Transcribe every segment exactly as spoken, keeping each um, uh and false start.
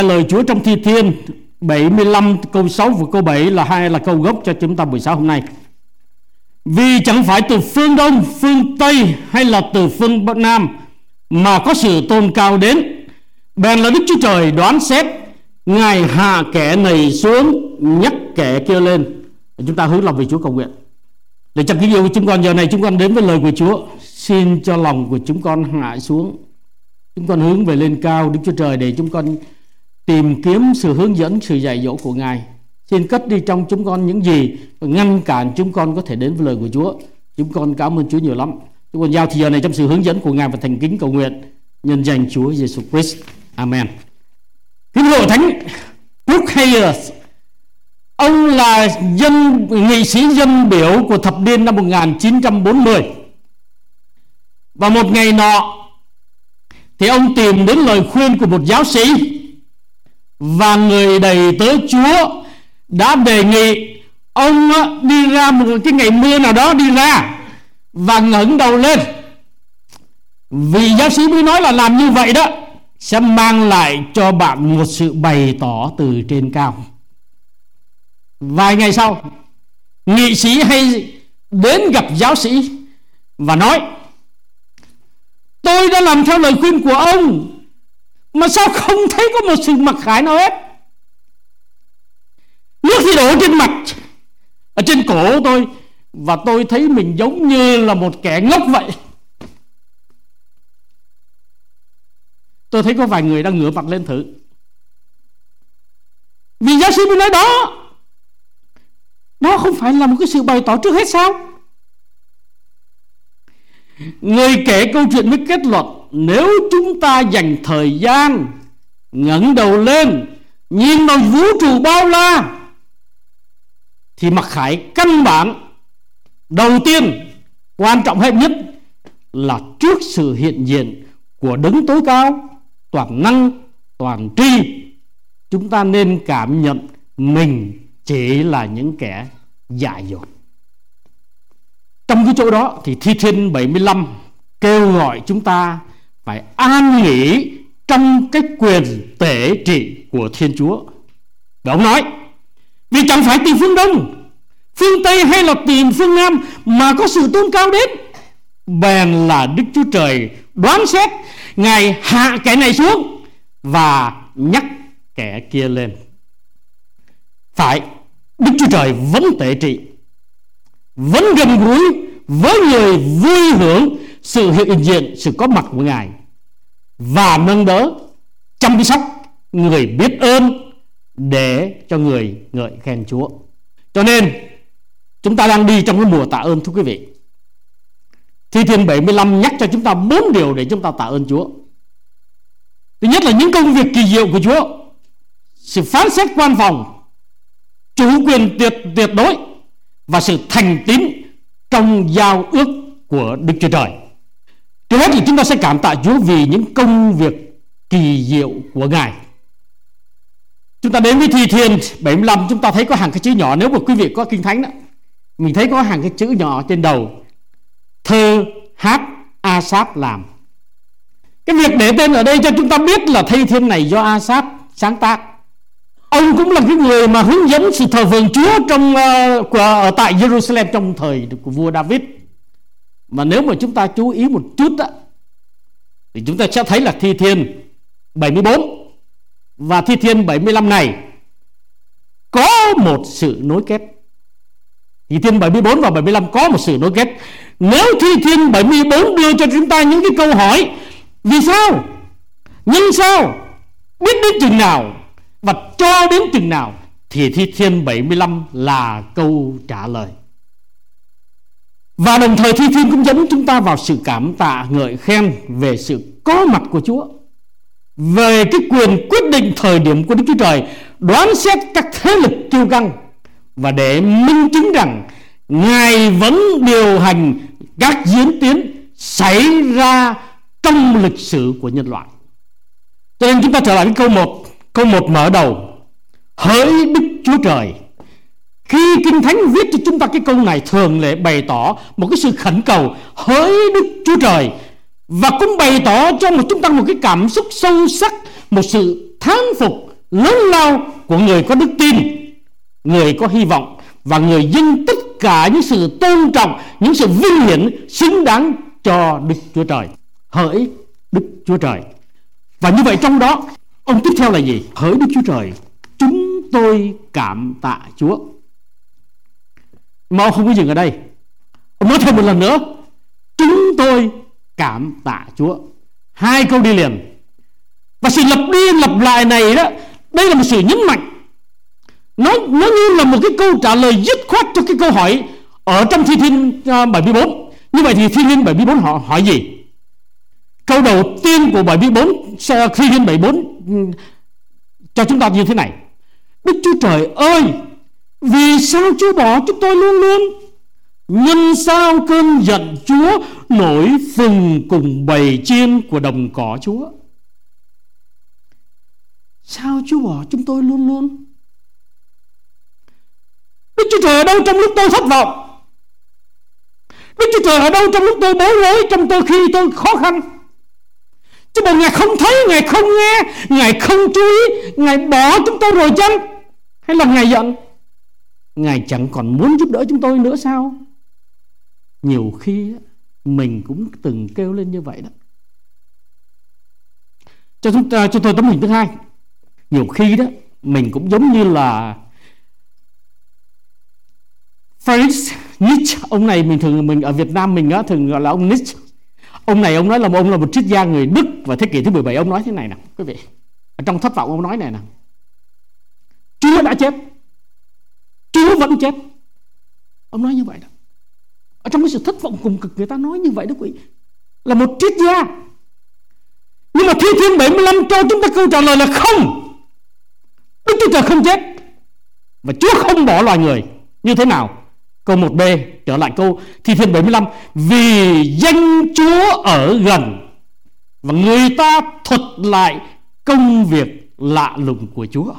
Lời Chúa trong Thi Thiên bảy mươi lăm câu sáu và câu bảy là hai là câu gốc cho chúng ta buổi sáng hôm nay. Vì chẳng phải từ phương Đông, phương Tây hay là từ phương Bắc Nam mà có sự tôn cao đến, bèn là Đức Chúa Trời đoán xét, Ngài hạ kẻ này xuống, nhắc kẻ kia lên. Chúng ta hướng lòng về Chúa cầu nguyện. Để trong kính yêu của chúng con, giờ này chúng con đến với lời của Chúa. Xin cho lòng của chúng con hạ xuống, chúng con hướng về lên cao Đức Chúa Trời để chúng con tìm kiếm sự hướng dẫn, sự dạy dỗ của Ngài. Xin cất đi trong chúng con những gì ngăn cản chúng con có thể đến với lời của Chúa. Chúng con cảm ơn Chúa nhiều lắm. Chúng con giao thì giờ này trong sự hướng dẫn của Ngài và thành kính cầu nguyện nhân danh Chúa Giêsu Christ. Amen. Kính thưa Thánh Brooke Hayes, ông là dân nghị sĩ dân biểu của thập niên năm một nghìn chín trăm bốn mươi. Và một ngày nọ thì ông tìm đến lời khuyên của một giáo sĩ, và người đầy tớ Chúa đã đề nghị ông đi ra một cái ngày mưa nào đó, đi ra và ngẩng đầu lên, vì giáo sĩ mới nói là làm như vậy đó sẽ mang lại cho bạn một sự bày tỏ từ trên cao. Vài ngày sau, nghị sĩ hay đến gặp giáo sĩ và nói: tôi đã làm theo lời khuyên của ông mà sao không thấy có một sự mặc khải nào hết. Nước thì đổ trên mặt, ở trên cổ tôi, và tôi thấy mình giống như là một kẻ ngốc vậy. Tôi thấy có vài người đang ngửa mặt lên thử, vì giáo sĩ mới nói đó, đó không phải là một cái sự bày tỏ trước hết sao? Người kể câu chuyện mới kết luận: nếu chúng ta dành thời gian ngẩng đầu lên nhìn vào vũ trụ bao la, thì mặc khải căn bản đầu tiên, quan trọng hết nhất là trước sự hiện diện của Đấng tối cao, toàn năng, toàn tri, chúng ta nên cảm nhận mình chỉ là những kẻ dại dột. Trong cái chỗ đó thì Thi Thiên bảy mươi lăm kêu gọi chúng ta phải an nghỉ trong cái quyền tể trị của Thiên Chúa. Và ông nói: vì chẳng phải từ phương Đông, phương Tây hay là tìm phương Nam mà có sự tôn cao đến, bèn là Đức Chúa Trời đoán xét, Ngài hạ kẻ này xuống và nhắc kẻ kia lên. Phải, Đức Chúa Trời vẫn tể trị, vẫn gần gũi với người vui hưởng sự hiện diện, sự có mặt của Ngài, và nâng đỡ, chăm sóc người biết ơn để cho người ngợi khen Chúa. Cho nên chúng ta đang đi trong cái mùa tạ ơn, thưa quý vị. Thi Thiên bảy mươi lăm nhắc cho chúng ta bốn điều để chúng ta tạ ơn Chúa. Thứ nhất là những công việc kỳ diệu của Chúa, sự phán xét quan phòng, chủ quyền tuyệt tuyệt đối và sự thành tín trong giao ước của Đức Chúa Trời. Trước hết thì chúng ta sẽ cảm tạ Chúa vì những công việc kỳ diệu của Ngài. Chúng ta đến với Thi Thiên bảy mươi lăm, chúng ta thấy có hàng cái chữ nhỏ. Nếu mà quý vị có Kinh Thánh đó, mình thấy có hàng cái chữ nhỏ trên đầu: thơ hát A-sáp làm. Cái việc để tên ở đây cho chúng ta biết là Thi Thiên này do A-sáp sáng tác. Ông cũng là cái người mà hướng dẫn sự thờ phượng Chúa trong uh, của, ở tại Jerusalem trong thời của vua David. Mà nếu mà chúng ta chú ý một chút đó, thì chúng ta sẽ thấy là Thi Thiên bảy mươi bốn và Thi Thiên bảy mươi lăm này có một sự nối kết. Thi Thiên bảy mươi bốn và bảy mươi lăm có một sự nối kết. Nếu Thi Thiên bảy mươi bốn đưa cho chúng ta những cái câu hỏi vì sao, nhưng sao, biết đến chừng nào và cho đến chừng nào, thì Thi Thiên bảy mươi lăm là câu trả lời. Và đồng thời Thi Thiên cũng dẫn chúng ta vào sự cảm tạ ngợi khen về sự có mặt của Chúa, về cái quyền quyết định thời điểm của Đức Chúa Trời đoán xét các thế lực kiêu căng, và để minh chứng rằng Ngài vẫn điều hành các diễn tiến xảy ra trong lịch sử của nhân loại. Cho nên chúng ta trở lại với câu một. Câu một mở đầu: hỡi Đức Chúa Trời. Khi Kinh Thánh viết cho chúng ta cái câu này, thường lệ bày tỏ một cái sự khẩn cầu hỡi Đức Chúa Trời, và cũng bày tỏ cho một chúng ta một cái cảm xúc sâu sắc, một sự thán phục lớn lao của người có đức tin, người có hy vọng, và người dâng tất cả những sự tôn trọng, những sự vinh hiển xứng đáng cho Đức Chúa Trời, hỡi Đức Chúa Trời. Và như vậy trong đó, ông tiếp theo là gì? Hỡi Đức Chúa Trời, chúng tôi cảm tạ Chúa. Mà ông không có dừng ở đây, ông nói thêm một lần nữa, chúng tôi cảm tạ Chúa. Hai câu đi liền. Và sự lặp đi lặp lại này đó, đây là một sự nhấn mạnh. Nó, nó như là một cái câu trả lời dứt khoát cho cái câu hỏi ở trong Thi Thiên bảy mươi bốn. Như vậy thì Thi Thiên bảy mươi bốn họ hỏi gì? Câu đầu tiên của bảy mươi bốn, Thi Thiên bảy mươi bốn cho chúng ta như thế này: Đức Chúa Trời ơi, vì sao Chúa bỏ chúng tôi luôn luôn? Nhân sao cơn giận Chúa nổi phừng cùng bầy chiên của đồng cỏ Chúa? Sao Chúa bỏ chúng tôi luôn luôn? Đức Chúa Trời ở đâu trong lúc tôi thất vọng? Đức Chúa Trời ở đâu trong lúc tôi bối rối, trong tôi khi tôi khó khăn? Chứ bộ Ngài không thấy, Ngài không nghe, Ngài không chú ý, Ngài bỏ chúng tôi rồi chăng? Hay là Ngài giận? Ngài chẳng còn muốn giúp đỡ chúng tôi nữa sao? Nhiều khi mình cũng từng kêu lên như vậy đó. Cho chúng ta, cho tôi tấm hình thứ hai. Nhiều khi đó mình cũng giống như là Friedrich Nietzsche. Ông này mình thường mình ở Việt Nam mình á, thường gọi là ông Nietzsche. Ông này ông nói là ông là một triết gia người Đức vào thế kỷ thứ mười bảy. Ông nói thế này nè quý vị, ở trong Thất Vọng ông nói này nè: Chúa đã chết, Chúa vẫn chết. Ông nói như vậy đó. Ở trong cái sự thất vọng cùng cực, người ta nói như vậy đó quý vị, là một triết gia. Nhưng mà Thi Thiên bảy mươi lăm cho chúng ta câu trả lời là không, Đức Chúa Trời không chết và Chúa không bỏ loài người. Như thế nào? Câu một B trở lại câu Thi Thiên bảy mươi lăm: vì danh Chúa ở gần và người ta thuật lại công việc lạ lùng của Chúa.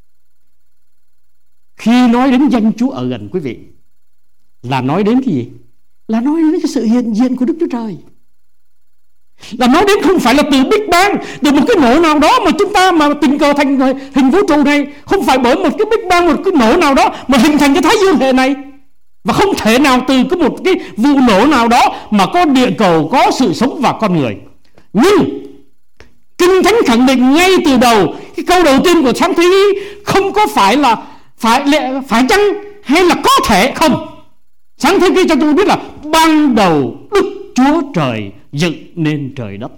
Khi nói đến danh Chúa ở gần quý vị, là nói đến cái gì? Là nói đến cái sự hiện diện của Đức Chúa Trời. Là nói đến không phải là từ Big Bang, từ một cái nổ nào đó mà chúng ta mà tình cờ thành hình vũ trụ này. Không phải bởi một cái Big Bang, một cái nổ nào đó mà hình thành cái thái dương hệ này. Và không thể nào từ có một cái vụ nổ nào đó mà có địa cầu, có sự sống và con người. Nhưng Kinh Thánh khẳng định ngay từ đầu, cái câu đầu tiên của Sáng Thế Ký không có phải là phải phải chăng hay là có thể không. Sáng Thế Ký cho tôi biết là ban đầu Đức Chúa Trời dựng nên trời đất,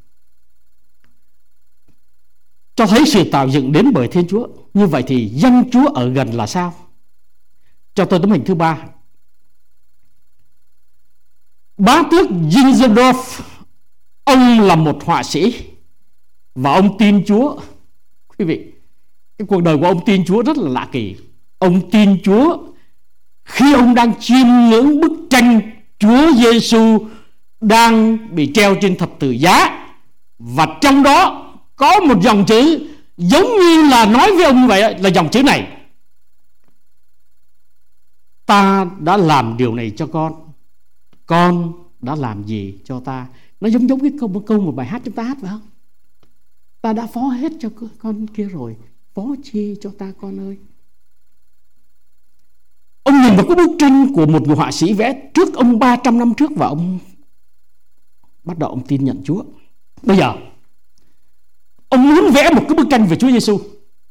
cho thấy sự tạo dựng đến bởi Thiên Chúa. Như vậy thì danh Chúa ở gần là sao? Cho tôi tấm hình thứ ba. Bá tước Zinzendorf, ông là một họa sĩ và ông tin Chúa. Quý vị, cái cuộc đời của ông tin Chúa rất là lạ kỳ. Ông tin Chúa khi ông đang chiêm ngưỡng bức tranh Chúa Giêsu đang bị treo trên thập tự giá, và trong đó có một dòng chữ giống như là nói với ông vậy, là dòng chữ này: ta đã làm điều này cho con, con đã làm gì cho ta. Nó giống giống cái câu một câu một bài hát chúng ta hát phải không? Ta đã phó hết cho con kia rồi, phó chi cho ta con ơi. Ông nhìn vào cái bức tranh của một người họa sĩ vẽ trước ông ba trăm năm trước, và ông bắt đầu ông tin nhận Chúa. Bây giờ ông muốn vẽ một cái bức tranh về Chúa Giêsu,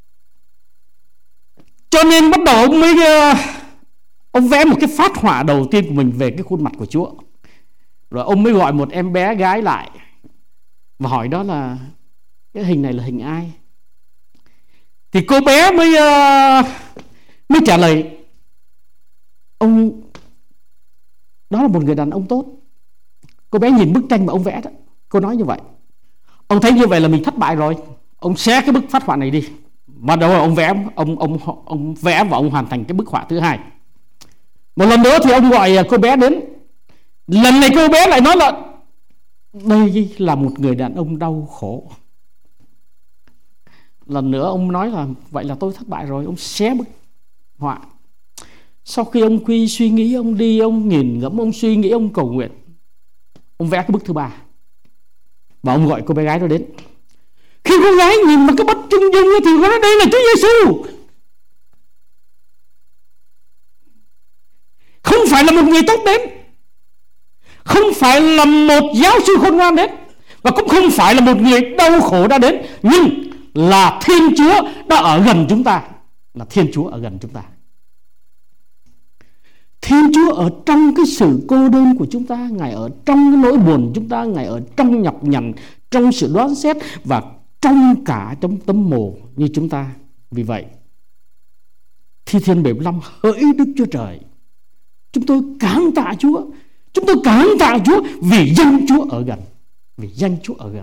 cho nên bắt đầu ông mới ông vẽ một cái phát họa đầu tiên của mình về cái khuôn mặt của Chúa. Rồi ông mới gọi một em bé gái lại và hỏi đó là cái hình này là hình ai. Thì cô bé mới uh, mới trả lời: ông đó là một người đàn ông tốt. Cô bé nhìn bức tranh mà ông vẽ đó, cô nói như vậy. Ông thấy như vậy là mình thất bại rồi, ông xé cái bức phát họa này đi. Bắt đầu ông vẽ, ông ông ông vẽ và ông hoàn thành cái bức họa thứ hai. Một lần nữa thì ông gọi cô bé đến. Lần này cô bé lại nói là đây là một người đàn ông đau khổ. Lần nữa ông nói là vậy là tôi thất bại rồi, ông xé bức họa. Sau khi ông quy suy nghĩ, ông đi, ông nghiền ngẫm, ông suy nghĩ, ông cầu nguyện, ông vẽ cái bức thứ ba và ông gọi cô bé gái đó đến. Khi con gái nhìn mà cái bất trung dung thì có nói đây là Chúa Giêsu. Không phải là một người tốt đến, không phải là một giáo sư khôn ngoan đến, và cũng không phải là một người đau khổ đã đến, nhưng là Thiên Chúa đã ở gần chúng ta. Là Thiên Chúa ở gần chúng ta. Thiên Chúa ở trong cái sự cô đơn của chúng ta, Ngài ở trong cái nỗi buồn chúng ta, Ngài ở trong nhọc nhằn, trong sự đoán xét, và trong cả trong tấm mồ như chúng ta. Vì vậy, Thi Thiên bảy mươi lăm hỡi Đức Chúa Trời, chúng tôi cảm tạ Chúa, chúng tôi cảm tạ Chúa vì danh Chúa ở gần, vì danh Chúa ở gần.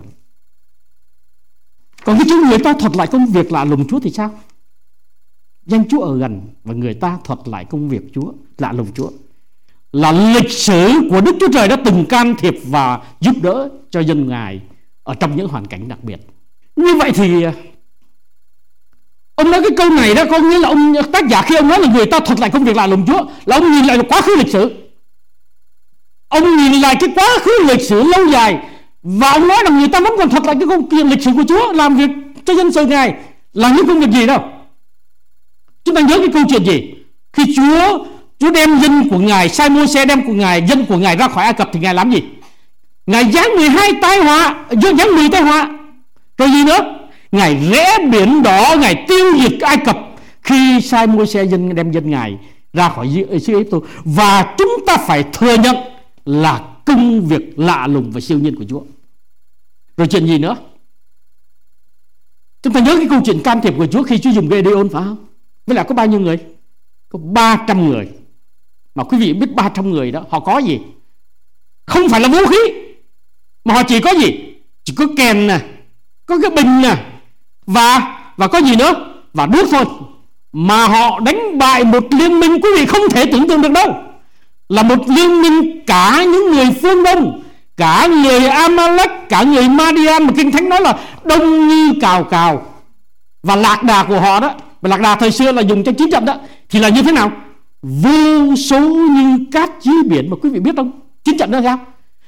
Còn cái chúng người ta thuật lại công việc lạ lùng Chúa thì sao? Danh Chúa ở gần và người ta thuật lại công việc Chúa lạ lùng Chúa là lịch sử của Đức Chúa Trời đã từng can thiệp và giúp đỡ cho dân Ngài ở trong những hoàn cảnh đặc biệt. Như vậy thì ông nói cái câu này đó có nghĩa là ông tác giả khi ông nói là người ta thuật lại công việc lạ lùng Chúa là ông nhìn lại quá khứ lịch sử, ông nhìn lại cái quá khứ lịch sử lâu dài, và ông nói là người ta vẫn còn thuật lại cái công việc lịch sử của Chúa làm việc cho dân sự Ngài là những công việc gì đâu. Chúng ta nhớ cái câu chuyện gì? Khi Chúa Chúa đem dân của Ngài, sai Môi-se đem của Ngài, dân của Ngài ra khỏi Ai Cập thì Ngài làm gì? Ngài giáng mười hai tai họa, giáng mười tai họa. Rồi gì nữa? Ngài rẽ biển đỏ, Ngài tiêu diệt Ai Cập khi sai Môi-se dân đem dân Ngài ra khỏi xứ Ai Cập. Và chúng ta phải thừa nhận là công việc lạ lùng và siêu nhiên của Chúa. Rồi chuyện gì nữa? Chúng ta nhớ cái câu chuyện can thiệp của Chúa khi Chúa dùng Gideon phải không? Với lại có bao nhiêu người? Có ba trăm người. Mà quý vị biết ba trăm người đó họ có gì? Không phải là vũ khí, mà họ chỉ có gì? Chỉ có kèn nè, có cái bình nè, Và và có gì nữa? Và nước thôi. Mà họ đánh bại một liên minh quý vị không thể tưởng tượng được đâu. Là một liên minh cả những người phương Đông, cả người Amalek, cả người Madian, mà Kinh Thánh nói là đông như cào cào. Và lạc đà của họ đó, và lạc đà thời xưa là dùng cho chiến trận đó, thì là như thế nào? Vô số như cát dưới biển. Mà quý vị biết không? Chiến trận đó sao?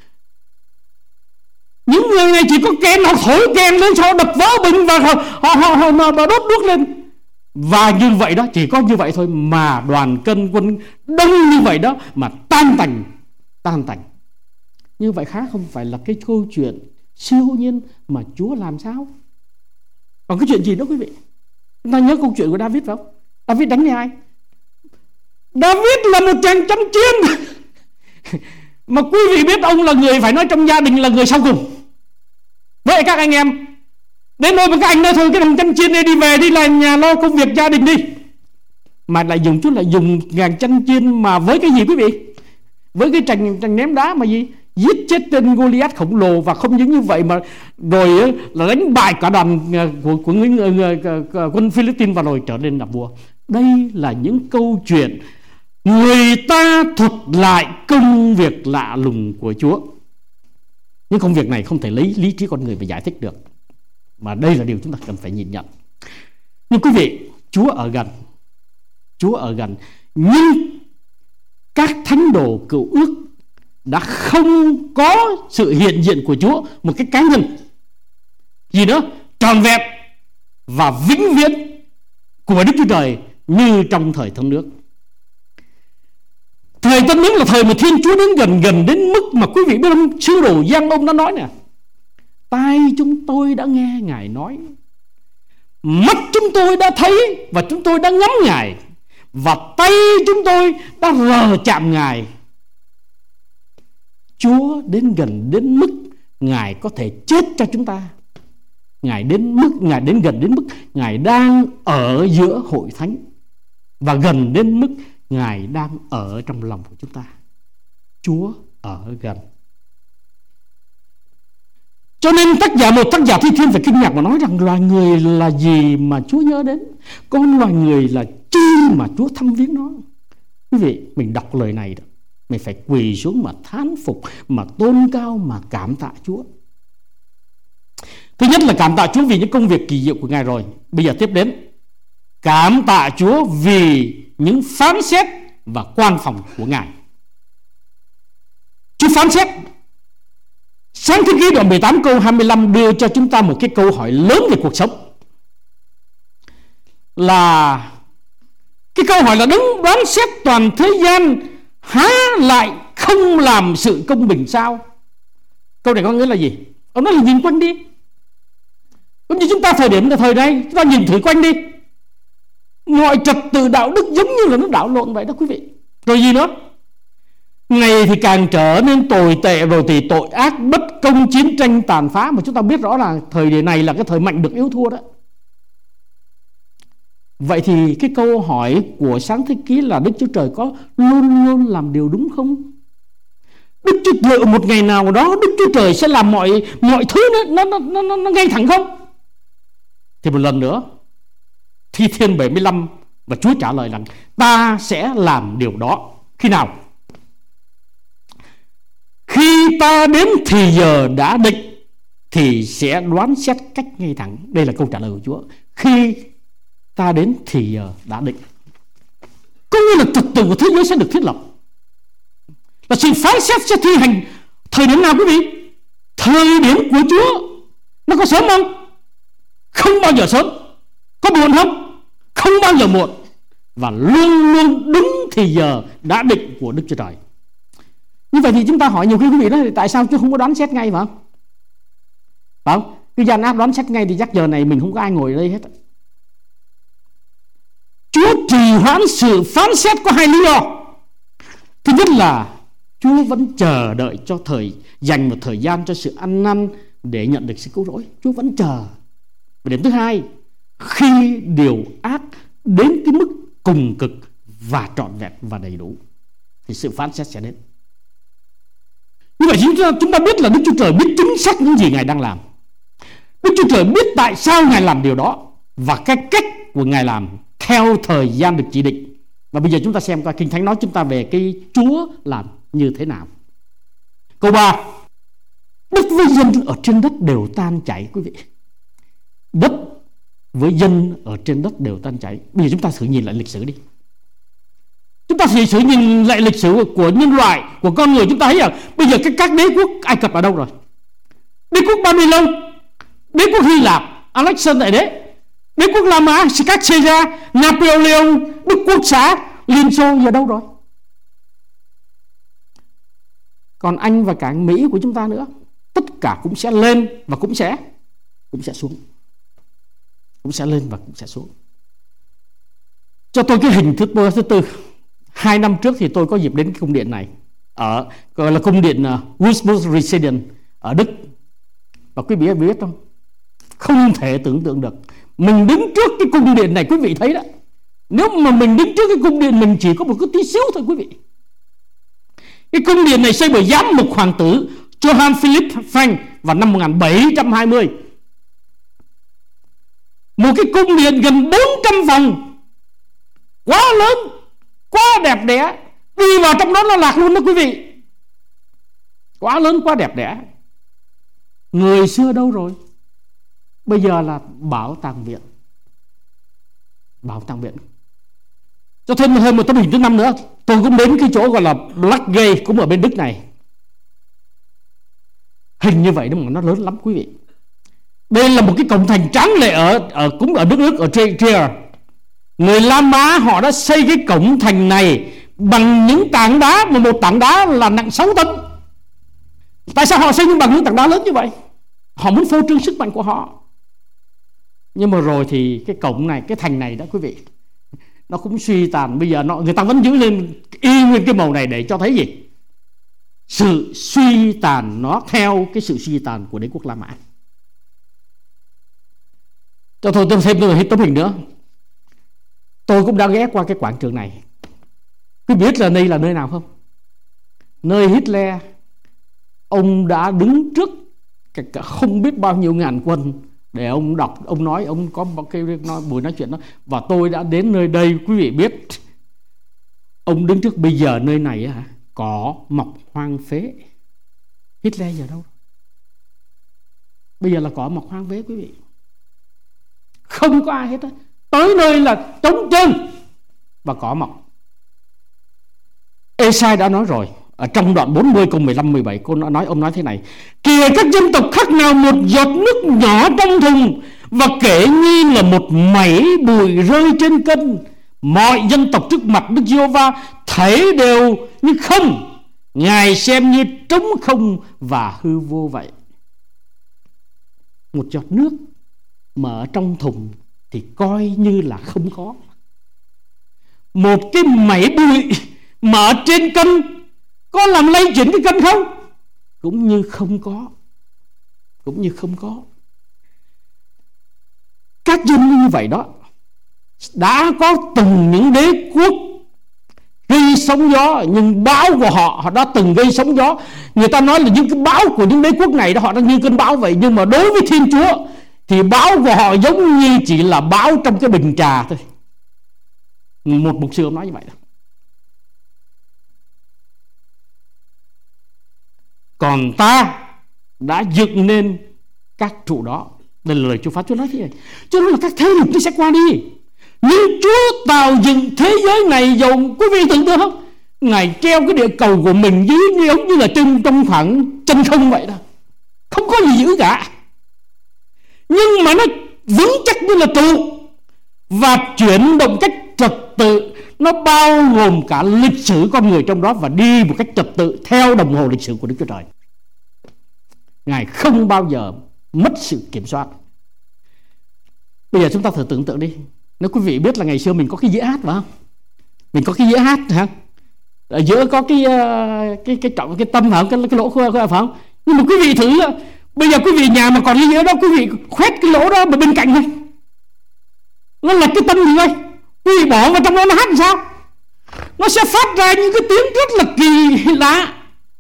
Những người này chỉ có kèn, họ thổi kèn lên sau đập vỡ bình và họ, họ, họ, họ, họ đốt đuốc lên. Và như vậy đó, chỉ có như vậy thôi mà đoàn cân quân đông như vậy đó mà tan tành, tan tành. Như vậy khá không phải là cái câu chuyện siêu nhiên mà Chúa làm sao? Còn cái chuyện gì đó quý vị? Chúng ta nhớ câu chuyện của David phải không? David đánh với ai? David là một chàng chăn chiên. Mà quý vị biết ông là người phải nói trong gia đình là người sau cùng. Vậy các anh em, đến nơi mà các anh nói thôi cái thằng chăn chiên này đi về đi làm nhà lo công việc gia đình đi. Mà lại dùng chút lại dùng ngàn chăn chiên mà với cái gì quý vị? Với cái trành, trành ném đá mà gì? Giết chết tên Goliath khổng lồ. Và không những như vậy mà rồi là đánh bại cả đoàn của, của người, người, người, quân Philippines và rồi trở nên là vua. Đây là những câu chuyện người ta thuật lại công việc lạ lùng của Chúa. Nhưng công việc này không thể lấy lý trí con người mà giải thích được. Mà đây là điều chúng ta cần phải nhìn nhận. Nhưng quý vị, Chúa ở gần, Chúa ở gần, nhưng các thánh đồ cựu ước đã không có sự hiện diện của Chúa một cái cá nhân gì nữa trọn vẹn và vĩnh viễn của Đức Chúa Trời như trong thời Tân Ước. Thời Tân Ước là thời mà Thiên Chúa đến gần gần đến mức mà quý vị biết không? Sứ đồ Giăng ông đã nói nè: tai chúng tôi đã nghe Ngài nói, mắt chúng tôi đã thấy và chúng tôi đã ngắm Ngài, và tay chúng tôi đã rờ chạm Ngài. Chúa đến gần đến mức Ngài có thể chết cho chúng ta. Ngài đến mức Ngài đến gần đến mức Ngài đang ở giữa hội thánh, và gần đến mức Ngài đang ở trong lòng của chúng ta. Chúa ở gần. Cho nên tác giả một tác giả Thi Thiên phải kinh ngạc mà nói rằng loài người là gì mà Chúa nhớ đến? Con loài người là chi mà Chúa thăm viếng nó? Quý vị, mình đọc lời này đó, mình phải quỳ xuống mà thán phục, mà tôn cao, mà cảm tạ Chúa. Thứ nhất là cảm tạ Chúa vì những công việc kỳ diệu của Ngài rồi. Bây giờ tiếp đến cảm tạ Chúa vì những phán xét và quan phòng của Ngài. Chúa phán xét Sáng thế ký đoạn mười tám câu hai mươi lăm đưa cho chúng ta một cái câu hỏi lớn về cuộc sống. Là cái câu hỏi là đấng đoán xét toàn thế gian há lại không làm sự công bình sao? Câu này có nghĩa là gì? Ông nói là nhìn quanh đi. Cũng như chúng ta thời điểm là thời nay, chúng ta nhìn thử quanh đi. Mọi trật tự đạo đức giống như là nó đảo lộn vậy đó quý vị. Rồi gì nữa? Ngày thì càng trở nên tồi tệ, rồi thì tội ác, bất công, chiến tranh tàn phá. Mà chúng ta biết rõ là thời điểm này là cái thời mạnh được yếu thua đó. Vậy thì cái câu hỏi của Sáng Thế Ký là Đức Chúa Trời có luôn luôn làm điều đúng không? Đức Chúa Trời một ngày nào đó Đức Chúa Trời sẽ làm mọi mọi thứ nó nó nó nó, nó ngay thẳng không? Thì một lần nữa Thi Thiên bảy mươi lăm và Chúa trả lời rằng ta sẽ làm điều đó. Khi nào? Khi ta đến thì giờ đã định thì sẽ đoán xét cách ngay thẳng. Đây là câu trả lời của Chúa. Khi ta đến thì giờ đã định, có nghĩa là trật tự của thế giới sẽ được thiết lập, là sự phán xét sẽ thi hành thời điểm nào quý vị? Thời điểm của Chúa nó có sớm không? Không bao giờ sớm. Có muộn không? Không bao giờ muộn. Và luôn luôn đúng thì giờ đã định của Đức Chúa Trời. Như vậy thì chúng ta hỏi nhiều khi quý vị nói tại sao Chúa không có đoán xét ngay phải không? Phải không? Cứ gian áp đoán xét ngay thì chắc giờ này mình không có ai ngồi ở đây hết. Chúa trì hoãn sự phán xét có hai lý do. Thứ nhất là Chúa vẫn chờ đợi cho thời dành một thời gian cho sự ăn năn để nhận được sự cứu rỗi. Chúa vẫn chờ. Và điểm thứ hai, khi điều ác đến cái mức cùng cực và trọn vẹn và đầy đủ thì sự phán xét sẽ đến. Như vậy chúng ta, chúng ta biết là Đức Chúa Trời biết chính xác những gì Ngài đang làm. Đức Chúa Trời biết tại sao Ngài làm điều đó và cái cách của Ngài làm theo thời gian được chỉ định. Và bây giờ chúng ta xem coi Kinh Thánh nói chúng ta về cái Chúa làm như thế nào. Câu ba, đất với dân ở trên đất đều tan chảy quý vị. Đất với dân ở trên đất đều tan chảy. Bây giờ chúng ta thử nhìn lại lịch sử đi. Chúng ta thử nhìn lại lịch sử của nhân loại, của con người. Chúng ta thấy rằng bây giờ các đế quốc Ai Cập ở đâu rồi? Đế quốc Babylon, đế quốc Hy Lạp, Alexander Đại Đế, đế quốc La Mã, các Caesar, Napoleon, Đức Quốc xã, Liên Xô giờ đâu rồi? Còn Anh và cả Mỹ của chúng ta nữa, tất cả cũng sẽ lên và cũng sẽ cũng sẽ xuống, cũng sẽ lên và cũng sẽ xuống. Cho tôi cái hình thứ thứ tư. Hai năm trước thì tôi có dịp đến cái cung điện này, ở gọi là cung điện uh, Würzburg Residence ở Đức. Và quý vị biết không? Không thể tưởng tượng được. Mình đứng trước cái cung điện này, quý vị thấy đó. Nếu mà mình đứng trước cái cung điện, mình chỉ có một cái tí xíu thôi quý vị. Cái cung điện này xây bởi giám mục hoàng tử Johann Philipp Frank vào năm một nghìn bảy trăm hai mươi. Một cái cung điện gần bốn trăm phòng, quá lớn, quá đẹp đẽ. Đi vào trong đó nó lạc luôn đó quý vị. Quá lớn, quá đẹp đẽ. Người xưa đâu rồi? Bây giờ là bảo tàng viện. Bảo tàng viện. Cho thêm hơn một tấm hình thứ năm nữa. Tôi cũng đến cái chỗ gọi là Blackgate, cũng ở bên Đức này. Hình như vậy nhưng mà nó lớn lắm quý vị. Đây là một cái cổng thành tráng lệ ở, ở cũng ở nước Đức, ở Trier. Người La Mã họ đã xây cái cổng thành này bằng những tảng đá, mà một tảng đá là nặng sáu tấn. Tại sao họ xây bằng những tảng đá lớn như vậy? Họ muốn phô trương sức mạnh của họ. Nhưng mà rồi thì cái cổng này, cái thành này đó quý vị, nó cũng suy tàn. Bây giờ nó, người ta vẫn giữ lên y nguyên cái màu này để cho thấy gì? Sự suy tàn nó theo cái sự suy tàn của đế quốc La Mã. Cho tôi thêm thêm tấm hình nữa. Tôi cũng đã ghé qua cái quảng trường này. Quý biết là đây là nơi nào không? Nơi Hitler ông đã đứng trước không biết bao nhiêu ngàn quân để ông đọc, ông nói, ông có một cái nói, buổi nói chuyện đó. Và tôi đã đến nơi đây, quý vị biết. Ông đứng trước, bây giờ nơi này hả, cỏ mọc hoang phế. Hitler giờ đâu? Bây giờ là cỏ mọc hoang phế quý vị. Không có ai hết á. Tới nơi là trống trơn và cỏ mọc. Esai đã nói rồi Ở trong đoạn bốn mươi câu mười lăm mười bảy, cô nói ông nói thế này: kìa các dân tộc khác nào một giọt nước nhỏ trong thùng, và kể như là một mẩy bụi rơi trên cân. Mọi dân tộc trước mặt Đức Giê-hô-va thấy đều như không, Ngài xem như trống không và hư vô vậy. Một giọt nước mà ở trong thùng thì coi như là không có. Một cái mẩy bụi mà ở trên cân có làm lay chuyển cái cân không? Cũng như không có. Cũng như không có. Các dân như vậy đó, đã có từng những đế quốc gây sóng gió, nhưng bão của họ họ đã từng gây sóng gió. Người ta nói là những cái bão của những đế quốc này đó, họ đang như cơn bão vậy. Nhưng mà đối với Thiên Chúa thì bão của họ giống như chỉ là bão trong cái bình trà thôi. Một mục sư ông nói như vậy đó. Còn ta đã dựng nên các trụ đó. Đây là lời Chúa phán. Chúa nói thế này: Chúa nói là các thế lực nó sẽ qua đi, nhưng Chúa tạo dựng thế giới này. Dầu quý vị tưởng tượng không, Ngài treo cái địa cầu của mình dưới giống như là trên trong khoảng chân không vậy đó, không có gì giữ cả, nhưng mà nó vững chắc như là trụ và chuyển động cách trật tự. Nó bao gồm cả lịch sử con người trong đó và đi một cách trật tự theo đồng hồ lịch sử của Đức Chúa Trời. Ngài không bao giờ mất sự kiểm soát. Bây giờ chúng ta thử tưởng tượng đi, nếu quý vị biết là ngày xưa mình có cái dĩa hát phải không? Mình có cái dĩa hát hả? Ở giữa có cái cái cái trọng cái tâm phải không? Cái, cái lỗ phải không? Nhưng mà quý vị thử, bây giờ quý vị nhà mà còn cái dĩa đó, quý vị khoét cái lỗ đó bên cạnh thôi, nó là cái tâm gì đây? Quý vị bỏ vào trong đó nó hát làm sao? Nó sẽ phát ra những cái tiếng rất là kỳ lạ.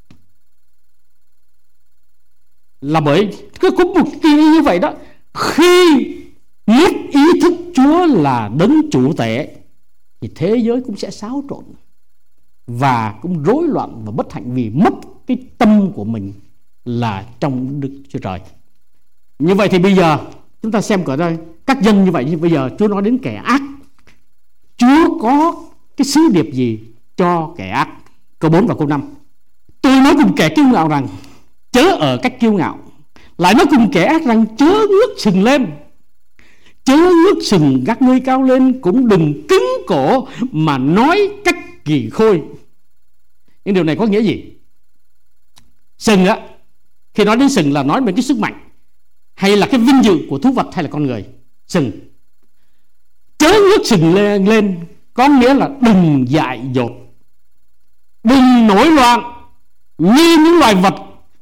Là bởi cái khúc một kỳ như vậy đó, khi mất ý thức Chúa là đấng chủ tể thì thế giới cũng sẽ xáo trộn và cũng rối loạn và bất hạnh, vì mất cái tâm của mình là trong Đức Chúa Trời. Như vậy thì bây giờ chúng ta xem coi đây, các dân như vậy, như bây giờ Chúa nói đến kẻ ác. Chúa có cái sứ điệp gì cho kẻ ác? Câu bốn và câu năm: tôi nói cùng kẻ kiêu ngạo rằng chớ ở cách kiêu ngạo, lại nói cùng kẻ ác rằng chớ ngước sừng lên. Chớ ngước sừng các ngươi cao lên, cũng đừng cứng cổ mà nói cách kỳ khôi. Nhưng điều này có nghĩa gì? Sừng á, khi nói đến sừng là nói về cái sức mạnh hay là cái vinh dự của thú vật hay là con người. Sừng. Chớ ngước sừng lên, lên có nghĩa là đừng dại dột, đừng nổi loạn như những loài vật.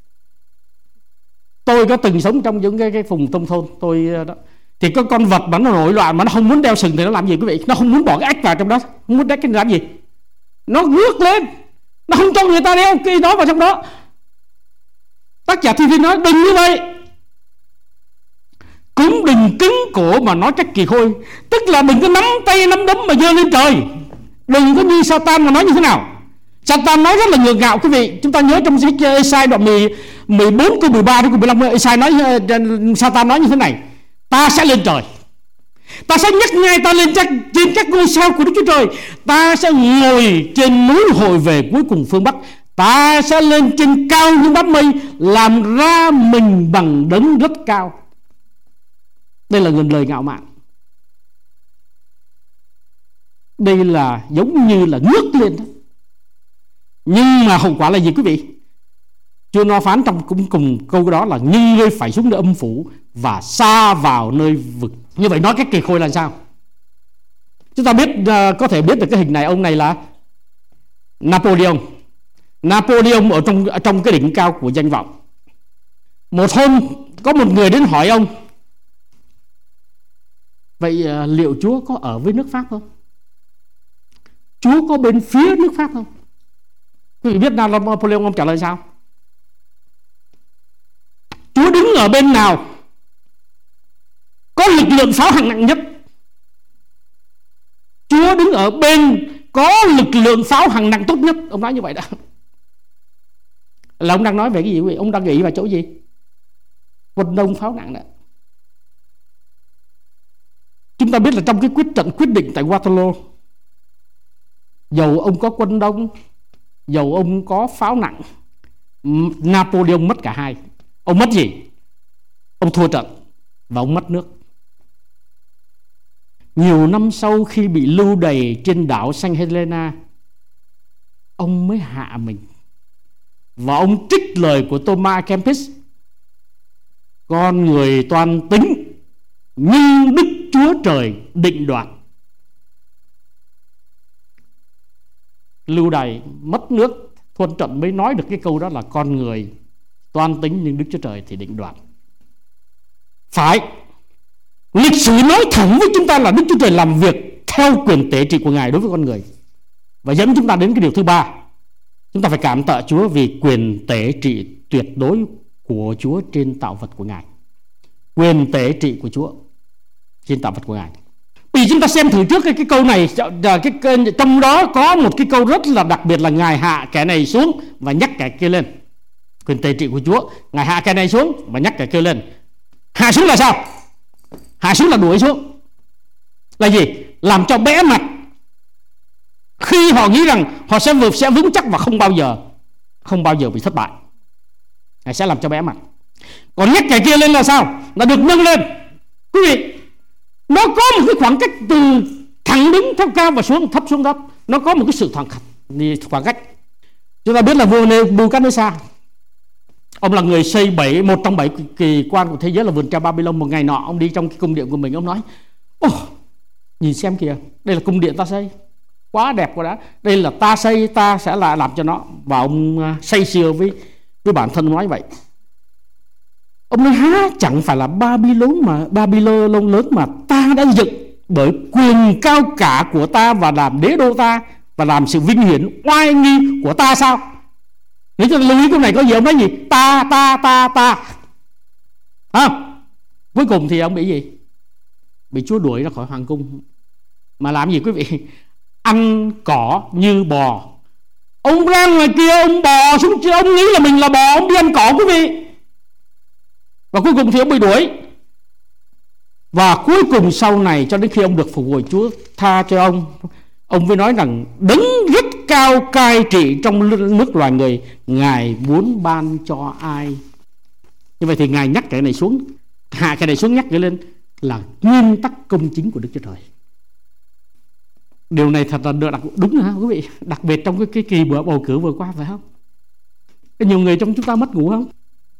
Tôi có từng sống trong những cái, cái vùng nông thôn tôi đó, thì có con vật mà nó nổi loạn mà nó không muốn đeo sừng thì nó làm gì quý vị? Nó không muốn bỏ cái ếch vào trong đó, không muốn đeo cái làm gì? Nó ngước lên, nó không cho người ta đeo cái đó vào trong đó. Tác giả Thi Thiên nói đừng như vậy, cũng đừng cứng cổ mà nói cách kỳ khôi. Tức là đừng có nắm tay nắm đấm mà giơ lên trời. Đừng có như Satan mà nói như thế nào. Satan nói rất là ngược ngạo quý vị. Chúng ta nhớ trong sách Ê-sai đoạn mười bốn câu mười ba đến câu mười lăm, Ê-sai nói, Satan nói như thế này: ta sẽ lên trời, ta sẽ nhấc ngay ta lên chắc, trên các ngôi sao của Đức Chúa Trời. Ta sẽ ngồi trên núi hồi về cuối cùng phương Bắc. Ta sẽ lên trên cao như đám mây, làm ra mình bằng đấng rất cao. Đây là ngừng lời ngạo mạn. Đây là giống như là ngước lên đó. Nhưng mà hậu quả là gì quý vị? Chúa nó phán trong cũng cùng câu đó là: nhưng ngươi phải xuống nơi âm phủ và xa vào nơi vực. Như vậy nói cách kỳ khôi là sao? Chúng ta biết, uh, có thể biết được cái hình này. Ông này là Napoleon. Napoleon ở trong, ở trong cái đỉnh cao của danh vọng. Một hôm có một người đến hỏi ông: vậy uh, liệu Chúa có ở với nước Pháp không? Chúa có bên phía nước Pháp không? Quý vị biết Napoleon ông trả lời sao? Chúa đứng ở bên nào có lực lượng pháo hạng nặng nhất? Chúa đứng ở bên có lực lượng pháo hạng nặng tốt nhất. Ông nói như vậy đó. Là ông đang nói về cái gì quý vị? Ông đang nghĩ vào chỗ gì? Quân Đông pháo nặng đó. Chúng ta biết là trong cái quyết trận quyết định tại Waterloo, dầu ông có quân Đông dầu ông có pháo nặng, Napoleon mất cả hai. Ông mất gì? Ông thua trận và ông mất nước. Nhiều năm sau khi bị lưu đày trên đảo Saint Helena, ông mới hạ mình. Và ông trích lời của Thomas Kempis: con người toan tính nhưng Đức Chúa Trời định đoạt. Lưu đày mất nước thua trận mới nói được cái câu đó là con người toan tính nhưng Đức Chúa Trời thì định đoạt. Phải, lịch sử nói thẳng với chúng ta là Đức Chúa Trời làm việc theo quyền tể trị của Ngài đối với con người. Và dẫn chúng ta đến cái điều thứ ba. Chúng ta phải cảm tạ Chúa vì quyền tể trị tuyệt đối của Chúa trên tạo vật của Ngài. Quyền tể trị của Chúa trên tạo vật của Ngài. Vì chúng ta xem thử trước cái, cái câu này, cái, cái, trong đó có một cái câu rất là đặc biệt là Ngài hạ kẻ này xuống và nhắc kẻ kia lên. Quyền tể trị của Chúa, Ngài hạ kẻ này xuống và nhắc kẻ kia lên. Hạ xuống là sao? Hạ xuống là đuổi xuống. Là gì? Làm cho bẽ mặt. Khi họ nghĩ rằng họ sẽ vượt, sẽ vững chắc và không bao giờ không bao giờ bị thất bại, Ngài sẽ làm cho bẽ mặt. Còn nhắc kẻ kia lên là sao? Là được nâng lên. Quý vị, nó có một cái khoảng cách từ thẳng đứng theo cao và xuống thấp xuống thấp. Nó có một cái sự khoảng cách, khoảng cách. Chúng ta biết là vua Nebuchadnezzar, ông là người xây bảy một trong bảy kỳ quan của thế giới là vườn trà Babylon. Một ngày nọ ông đi trong cái cung điện của mình, ông nói: ô, nhìn xem kìa, đây là cung điện ta xây, quá đẹp quá đã. Đây là ta xây, ta sẽ là làm cho nó. Và ông say sưa với với bản thân nói vậy. Ông nói: há, chẳng phải là Babylon mà Babylon lớn mà ta đã dựng bởi quyền cao cả của ta và làm đế đô ta và làm sự vinh hiển oai nghi của ta sao? Nếu cho lưu ý câu này có gì ông nói gì? Ta, ta, ta, ta. À, cuối cùng thì ông bị gì? Bị Chúa đuổi ra khỏi hoàng cung. Mà làm gì quý vị? Ăn cỏ như bò. Ông ra ngoài kia, ông bò xuống chứ, ông nghĩ là mình là bò, ông đi ăn cỏ quý vị. Và cuối cùng thì ông bị đuổi. Và cuối cùng sau này, cho đến khi ông được phục hồi, Chúa tha cho ông, ông mới nói rằng đấng rất cao cai trị trong nước loài người, Ngài muốn ban cho ai. Như vậy thì Ngài nhắc cái này xuống, hạ cái này xuống, nhắc cái lên là nguyên tắc công chính của Đức Chúa Trời. Điều này thật là được đặc, đúng hả quý vị? Đặc biệt trong cái, cái kỳ bữa bầu cử vừa qua, phải không? Nhiều người trong chúng ta mất ngủ không?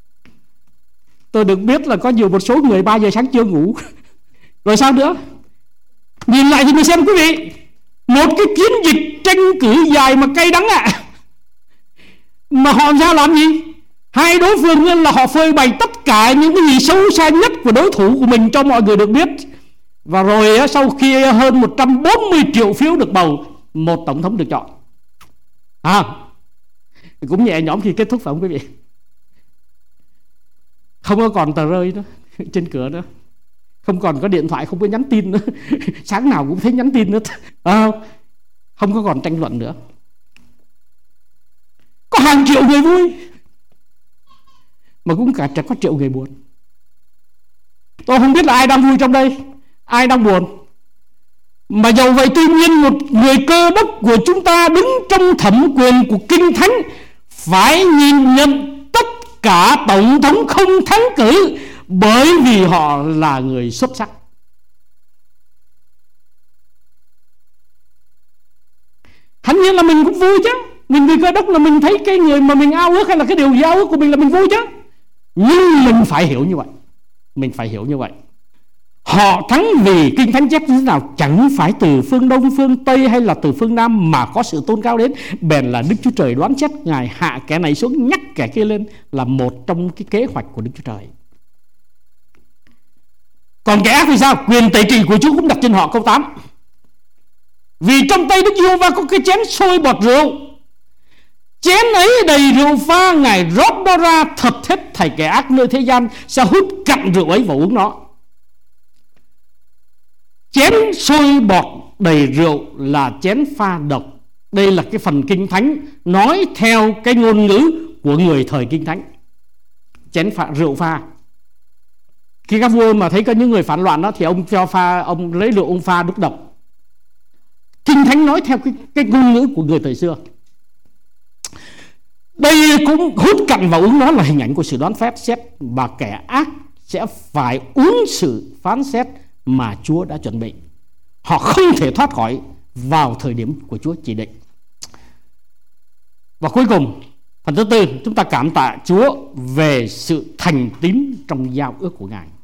Tôi được biết là có nhiều một số người ba giờ sáng chưa ngủ. Rồi sao nữa? Nhìn lại thì mình xem quý vị, một cái chiến dịch tranh cử dài mà cay đắng ạ. À. Mà họ ra làm gì? Hai đối phương là họ phơi bày tất cả những cái gì xấu xa nhất của đối thủ của mình cho mọi người được biết. Và rồi sau khi hơn một trăm bốn mươi triệu phiếu được bầu, một tổng thống được chọn. À, cũng nhẹ nhõm khi kết thúc, phải không quý vị? Không có còn tờ rơi nữa trên cửa nữa, không còn có điện thoại, không có nhắn tin nữa. Sáng nào cũng thấy nhắn tin nữa. À, không có còn tranh luận nữa. Có hàng triệu người vui mà cũng cả có triệu người buồn. Tôi không biết là ai đang vui trong đây, ai đang buồn. Mà dầu vậy tuy nhiên một người cơ đốc của chúng ta đứng trong thẩm quyền của Kinh Thánh phải nhìn nhận tất cả tổng thống không thắng cử, bởi vì họ là người xuất sắc. Hẳn nhiên là mình cũng vui chứ. Mình người cơ đốc là mình thấy cái người mà mình ao ước hay là cái điều gì ao ước của mình là mình vui chứ. Nhưng mình phải hiểu như vậy. Mình phải hiểu như vậy. Họ thắng vì Kinh Thánh chép như thế nào? Chẳng phải từ phương Đông, phương Tây hay là từ phương Nam mà có sự tôn cao đến. Bèn là Đức Chúa Trời đoán xét, Ngài hạ kẻ này xuống, nhắc kẻ kia lên, là một trong cái kế hoạch của Đức Chúa Trời. Còn kẻ ác thì sao? Quyền tể trị của Chúa cũng đặt trên họ. Câu tám: vì trong tay Đức Giê-hô-va có cái chén sôi bọt rượu, chén ấy đầy rượu pha, Ngài rót đó ra, thật hết thảy kẻ ác nơi thế gian sẽ hút cạn rượu ấy và uống nó. Chén sôi bọt đầy rượu là chén pha độc. Đây là cái phần Kinh Thánh nói theo cái ngôn ngữ của người thời Kinh Thánh. Chén pha, rượu pha. Khi các vua mà thấy có những người phản loạn đó thì ông cho pha, ông lấy rượu ông pha đúc độc. Kinh Thánh nói theo cái, cái ngôn ngữ của người thời xưa. Đây cũng hút cặn và uống nó là hình ảnh của sự đoán phép xét, và kẻ ác sẽ phải uống sự phán xét mà Chúa đã chuẩn bị. Họ không thể thoát khỏi vào thời điểm của Chúa chỉ định. Và cuối cùng, phần thứ tư, chúng ta cảm tạ Chúa về sự thành tín trong giao ước của Ngài.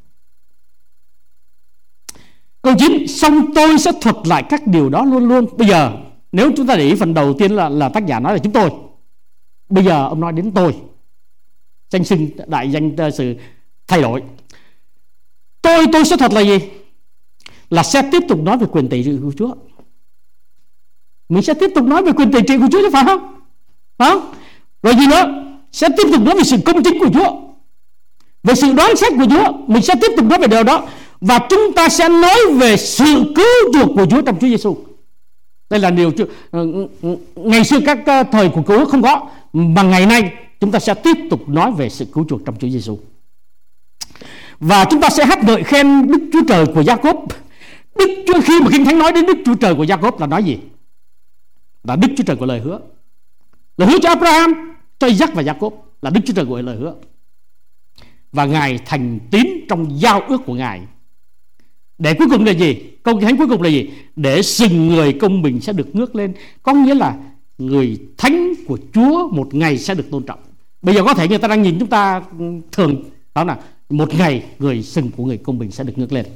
Câu chín, xong tôi sẽ thuật lại các điều đó luôn luôn. Bây giờ nếu chúng ta để ý phần đầu tiên là, là tác giả nói là chúng tôi. Bây giờ ông nói đến tôi, danh xưng đại danh sự thay đổi. Tôi tôi sẽ thuật là gì? Là sẽ tiếp tục nói về quyền tể trị của Chúa. Mình sẽ tiếp tục nói về quyền tể trị của Chúa chứ phải không? Hả? Rồi gì nữa? Sẽ tiếp tục nói về sự công chính của Chúa, về sự đoán xét của Chúa. Mình sẽ tiếp tục nói về điều đó. Và chúng ta sẽ nói về sự cứu chuộc của Chúa trong Chúa Giêsu. Đây là điều ngày xưa các thời của cứu không có, mà ngày nay chúng ta sẽ tiếp tục nói về sự cứu chuộc trong Chúa Giêsu. Và chúng ta sẽ hát ngợi khen Đức Chúa Trời của Gia-cốp. Đức Chúa, khi mà Kinh Thánh nói đến Đức Chúa Trời của Gia-cốp là nói gì? Là Đức Chúa Trời của lời hứa. Lời hứa cho Abraham, cho Isaac và Gia-cốp là Đức Chúa Trời của lời hứa. Và Ngài thành tín trong giao ước của Ngài. Để cuối cùng là gì? Câu Kinh Thánh cuối cùng là gì? Để sừng người công bình sẽ được ngước lên. Có nghĩa là người thánh của Chúa một ngày sẽ được tôn trọng. Bây giờ có thể người ta đang nhìn chúng ta thường, đó là một ngày người sừng của người công bình sẽ được ngước lên.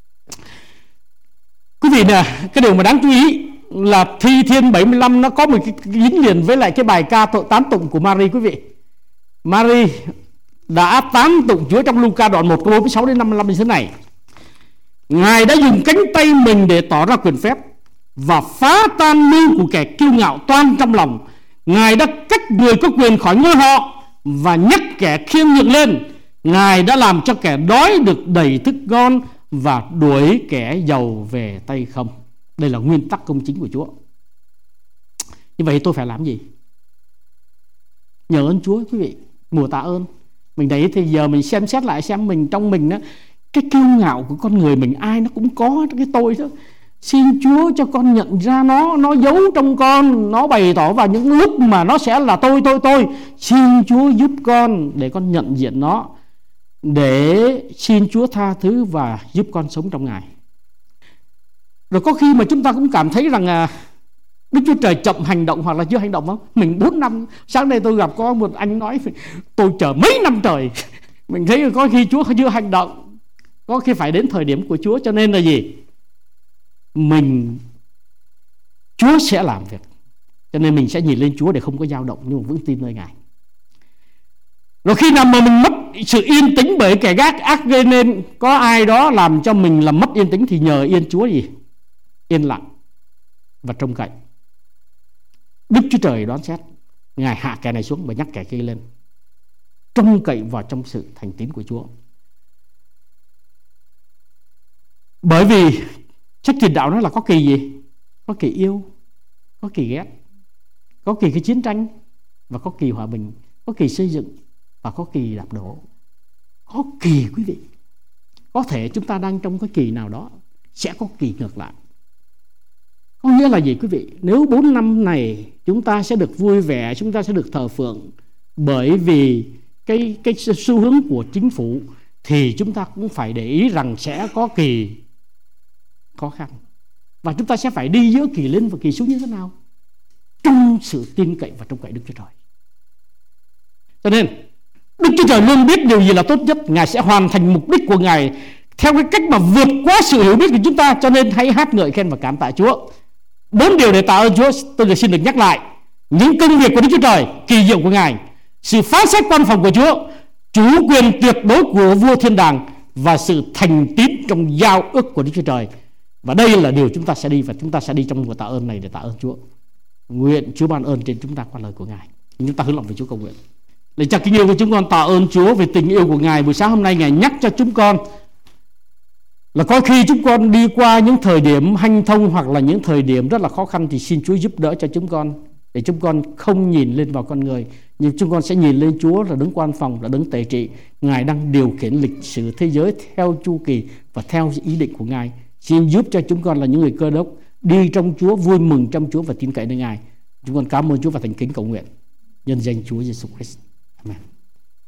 Quý vị nè, cái điều mà đáng chú ý là Thi Thiên bảy mươi lăm nó có một cái dính liền với lại cái bài ca tán tụng của Mary. Quý vị, Mary đã tán tụng Chúa trong Luca đoạn một câu bốn mươi sáu đến năm mươi lăm như thế này: Ngài đã dùng cánh tay mình để tỏ ra quyền phép và phá tan mưu của kẻ kiêu ngạo toan trong lòng. Ngài đã cách người có quyền khỏi ngôi họ và nhắc kẻ khiêm nhường lên. Ngài đã làm cho kẻ đói được đầy thức ngon và đuổi kẻ giàu về tay không. Đây là nguyên tắc công chính của Chúa. Như vậy tôi phải làm gì? Nhờ ơn Chúa quý vị, mùa tạ ơn. Mình thấy thì giờ mình xem xét lại xem mình trong mình đó, cái kiêu ngạo của con người mình ai nó cũng có cái tôi đó. Xin Chúa cho con nhận ra nó, nó giấu trong con, nó bày tỏ vào những lúc mà nó sẽ là tôi tôi tôi. Xin Chúa giúp con để con nhận diện nó, để xin Chúa tha thứ và giúp con sống trong Ngài. Rồi có khi mà chúng ta cũng cảm thấy rằng à, Đức Chúa Trời chậm hành động hoặc là chưa hành động không? Mình bốn năm, sáng nay tôi gặp có một anh nói tôi chờ mấy năm trời. Mình thấy có khi Chúa chưa hành động, có khi phải đến thời điểm của Chúa. Cho nên là gì? Mình Chúa sẽ làm việc. Cho nên mình sẽ nhìn lên Chúa để không có dao động, nhưng mà vững tin nơi Ngài. Rồi khi nào mà mình mất sự yên tĩnh bởi kẻ gác ác gây nên, có ai đó làm cho mình làm mất yên tĩnh, thì nhờ yên Chúa gì? Yên lặng và trông cậy. Đức Chúa Trời đoán xét, Ngài hạ kẻ này xuống và nhắc kẻ kia lên. Trông cậy vào trong sự thành tín của Chúa. Bởi vì sách Truyền Đạo nói là có kỳ gì? Có kỳ yêu, có kỳ ghét, có kỳ cái chiến tranh, và có kỳ hòa bình, có kỳ xây dựng, và có kỳ đạp đổ. Có kỳ quý vị. Có thể chúng ta đang trong cái kỳ nào đó, sẽ có kỳ ngược lại. Có nghĩa là gì quý vị? Nếu bốn năm này chúng ta sẽ được vui vẻ, chúng ta sẽ được thờ phượng bởi vì cái, cái xu hướng của chính phủ, thì chúng ta cũng phải để ý rằng sẽ có kỳ khó khăn. Và chúng ta sẽ phải đi giữa kỳ lên và kỳ xuống như thế nào? Trong sự tin cậy và trông cậy Đức Chúa Trời. Cho nên Đức Chúa Trời luôn biết điều gì là tốt nhất. Ngài sẽ hoàn thành mục đích của Ngài theo cái cách mà vượt quá sự hiểu biết của chúng ta. Cho nên hãy hát ngợi khen và cảm tạ Chúa. Bốn điều để tạ ơn Chúa tôi xin được nhắc lại: những công việc của Đức Chúa Trời kỳ diệu của Ngài, sự phán xét quan phòng của Chúa, chủ quyền tuyệt đối của vua thiên đàng, và sự thành tín trong giao ước của Đức Chúa Trời. Và đây là điều chúng ta sẽ đi, và chúng ta sẽ đi trong mùa tạ ơn này để tạ ơn Chúa. Nguyện Chúa ban ơn trên chúng ta qua lời của Ngài. Chúng ta hướng lòng về Chúa cầu nguyện. Lạy Cha kính yêu của chúng con, tạ ơn Chúa về tình yêu của Ngài. Buổi sáng hôm nay Ngài nhắc cho chúng con là có khi chúng con đi qua những thời điểm hanh thông hoặc là những thời điểm rất là khó khăn, thì xin Chúa giúp đỡ cho chúng con, để chúng con không nhìn lên vào con người, nhưng chúng con sẽ nhìn lên Chúa là đứng quan phòng, là đứng tể trị. Ngài đang điều khiển lịch sử thế giới theo chu kỳ và theo ý định của Ngài. Xin giúp cho chúng con là những người Cơ Đốc đi trong Chúa, vui mừng trong Chúa và tin cậy nơi Ngài. Chúng con cảm ơn Chúa và thành kính cầu nguyện nhân danh Chúa Giêsu Christ. Amen.